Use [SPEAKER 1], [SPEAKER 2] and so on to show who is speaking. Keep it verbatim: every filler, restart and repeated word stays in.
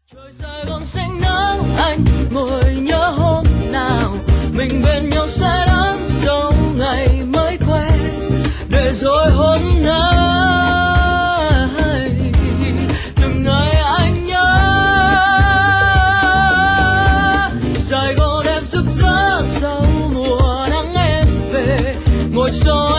[SPEAKER 1] Trời Sài Gòn xanh nắng anh ngồi nhớ hôm nào mình bên nhau sẽ đón dâu ngày mới quen để rồi hôm nay từng ngày anh nhớ Sài Gòn em rực rỡ sau mùa nắng em về ngồi xó